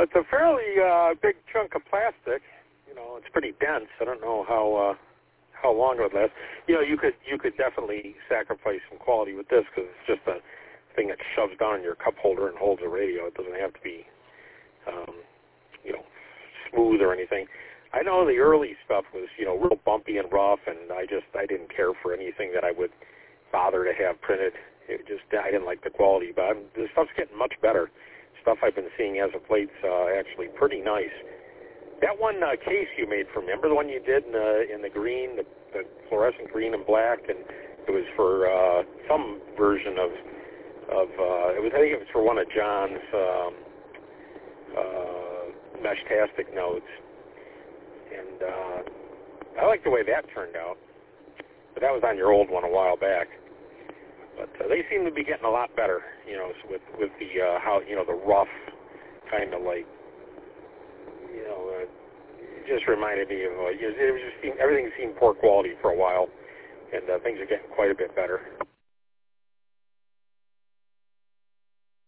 It's a fairly big chunk of plastic. You know, it's pretty dense. I don't know how long it would last. You know, you could definitely sacrifice some quality with this because it's just a thing that shoves down in your cup holder and holds a radio. It doesn't have to be, you know, smooth or anything. I know the early stuff was, you know, real bumpy and rough, and I didn't care for anything that I would bother to have printed. I didn't like the quality, but the stuff's getting much better. Stuff I've been seeing as of late actually pretty nice. That one case you made for me, remember the one you did in the green, the fluorescent green and black, and it was for some version of I think it was for one of John's Meshtastic notes, and I like the way that turned out. But that was on your old one a while back. But they seem to be getting a lot better, you know, with the how, you know, the rough kind of like, you know, it just reminded me of everything seemed poor quality for a while, and things are getting quite a bit better.